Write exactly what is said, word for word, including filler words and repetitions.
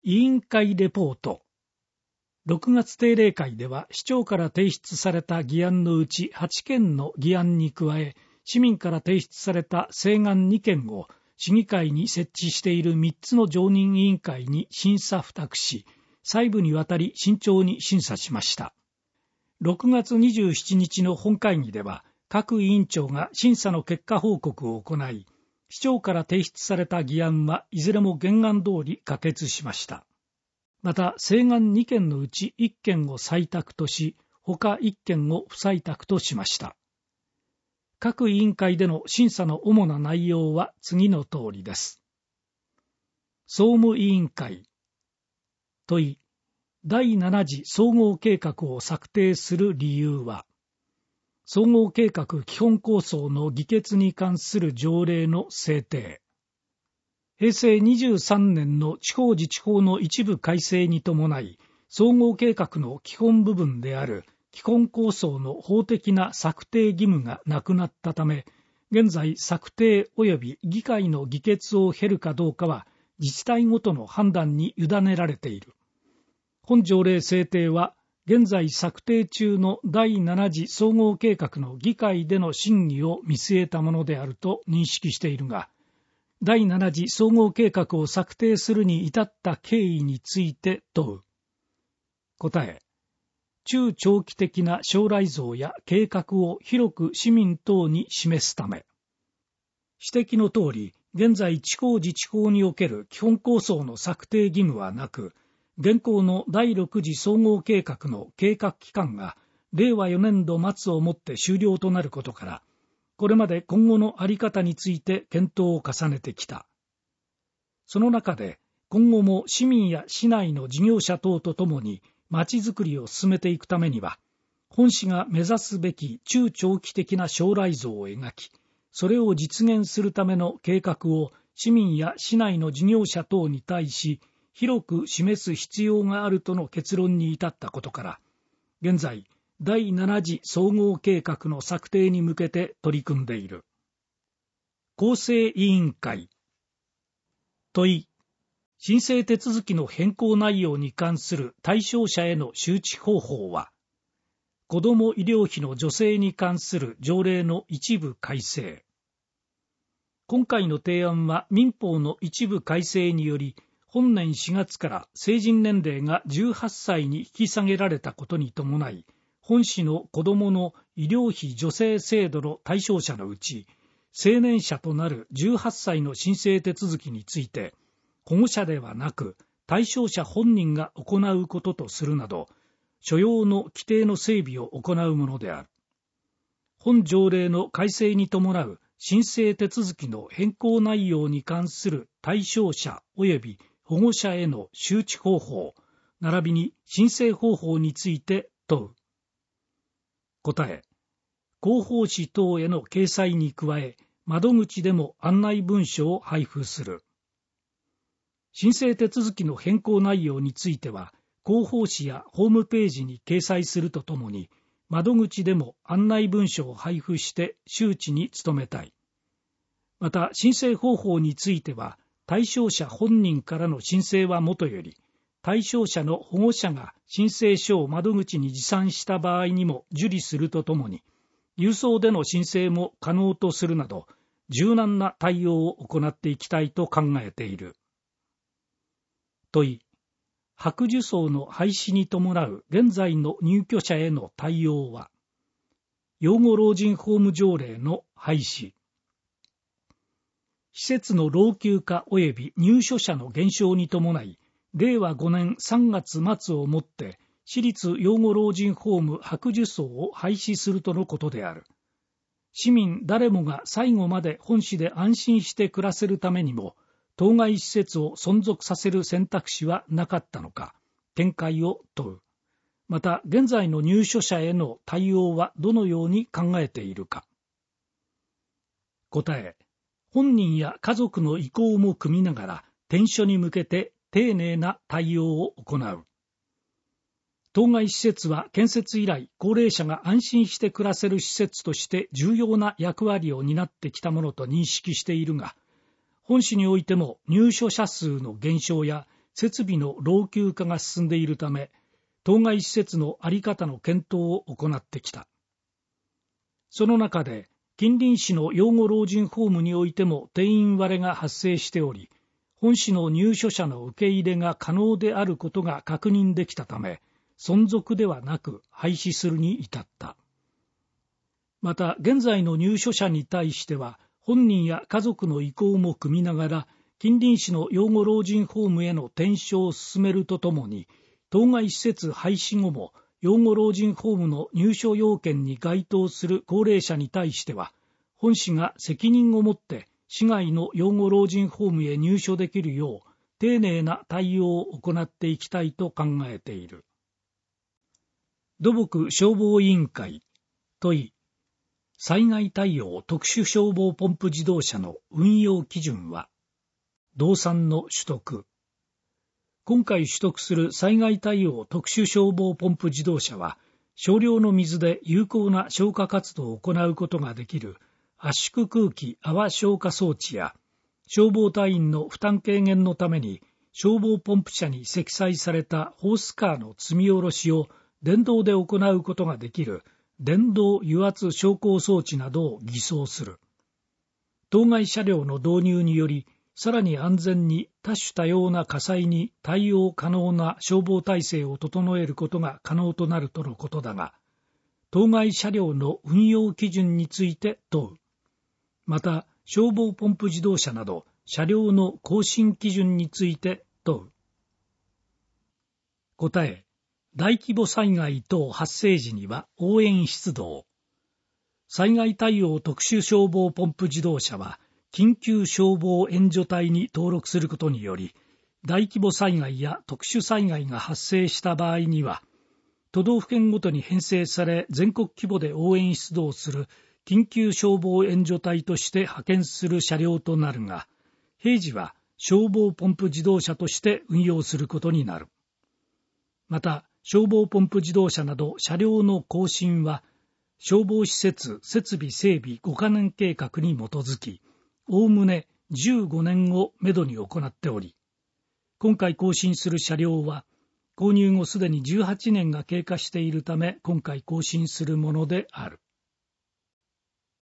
委員会レポート。ろくがつ定例会では市長から提出された議案のうちはちけんの議案に加え、市民から提出された請願にけんを市議会に設置しているみっつの常任委員会に審査付託し、細部にわたり慎重に審査しました。ろくがつにじゅうしちにちの本会議では、各委員長が審査の結果報告を行い、市長から提出された議案はいずれも原案通り可決しました。また、請願にけんのうちいっけんを採択とし、他いっけんを不採択としました。各委員会での審査の主な内容は次の通りです。総務委員会。問い、だいなな次総合計画を策定する理由は、総合計画基本構想の議決に関する条例の制定。へいせいにじゅうさんねんの地方自治法の一部改正に伴い、総合計画の基本部分である基本構想の法的な策定義務がなくなったため、現在策定及び議会の議決を経るかどうかは自治体ごとの判断に委ねられている。本条例制定は、現在策定中のだいなな次総合計画の議会での審議を見据えたものであると認識しているが、だいなな次総合計画を策定するに至った経緯について問う。答え、中長期的な将来像や計画を広く市民等に示すため。指摘の通り、現在地方自治法における基本構想の策定義務はなく、現行のだいろく次総合計画の計画期間がれいわよねんど末をもって終了となることから、これまで今後の在り方について検討を重ねてきた。その中で、今後も市民や市内の事業者等とともにまちづくりを進めていくためには、本市が目指すべき中長期的な将来像を描き、それを実現するための計画を市民や市内の事業者等に対し、広く示す必要があるとの結論に至ったことから、現在、だいなな次総合計画の策定に向けて取り組んでいる。構成委員会。問い、申請手続きの変更内容に関する対象者への周知方法は、子ども医療費の助成に関する条例の一部改正。今回の提案は民法の一部改正により、本年しがつから成人年齢がじゅうはっさいに引き下げられたことに伴い、本市の子どもの医療費助成制度の対象者のうち、成年者となるじゅうはっさいの申請手続きについて、保護者ではなく対象者本人が行うこととするなど、所要の規定の整備を行うものである。本条例の改正に伴う申請手続きの変更内容に関する対象者及び保護者への周知方法、並びに申請方法について問う。答え、広報誌等への掲載に加え、窓口でも案内文書を配布する。申請手続きの変更内容については、広報誌やホームページに掲載するとともに、窓口でも案内文書を配布して周知に努めたい。また、申請方法については、対象者本人からの申請はもとより、対象者の保護者が申請書を窓口に持参した場合にも受理するとともに、郵送での申請も可能とするなど、柔軟な対応を行っていきたいと考えている。問い、白受層の廃止に伴う現在の入居者への対応は、養護老人ホーム条例の廃止。施設の老朽化及び入所者の減少に伴い、れいわごねんさんがつ末をもって私立養護老人ホーム白受層を廃止するとのことである。市民誰もが最後まで本市で安心して暮らせるためにも、当該施設を存続させる選択肢はなかったのか、見解を問う。また、現在の入所者への対応はどのように考えているか。答え、本人や家族の意向も汲みながら、転所に向けて丁寧な対応を行う。当該施設は建設以来、高齢者が安心して暮らせる施設として重要な役割を担ってきたものと認識しているが、本市においても入所者数の減少や設備の老朽化が進んでいるため、当該施設の在り方の検討を行ってきた。その中で、近隣市の養護老人ホームにおいても定員割れが発生しており、本市の入所者の受け入れが可能であることが確認できたため、存続ではなく廃止するに至った。また、現在の入所者に対しては、本人や家族の意向も組みながら、近隣市の養護老人ホームへの転所を進めるとともに、当該施設廃止後も、養護老人ホームの入所要件に該当する高齢者に対しては、本市が責任を持って市外の養護老人ホームへ入所できるよう、丁寧な対応を行っていきたいと考えている。土木消防委員会、問い、災害対応特殊消防ポンプ自動車の運用基準は、動産の取得。今回取得する災害対応特殊消防ポンプ自動車は、少量の水で有効な消火活動を行うことができる圧縮空気泡消火装置や、消防隊員の負担軽減のために、消防ポンプ車に積載されたホースカーの積み下ろしを電動で行うことができる電動油圧昇降装置などを偽装する。当該車両の導入により、さらに安全に多種多様な火災に対応可能な消防体制を整えることが可能となるとのことだが、当該車両の運用基準について問う。また、消防ポンプ自動車など車両の更新基準について問う。答え、大規模災害等発生時には応援出動。災害対応特殊消防ポンプ自動車は、緊急消防援助隊に登録することにより、大規模災害や特殊災害が発生した場合には、都道府県ごとに編成され全国規模で応援出動する緊急消防援助隊として派遣する車両となるが、平時は消防ポンプ自動車として運用することになる。また、消防ポンプ自動車など車両の更新は、消防施設設備整備ごかねん計画に基づき、おおむねじゅうごねんをめどに行っており、今回更新する車両は、購入後すでにじゅうはちねんが経過しているため、今回更新するものである。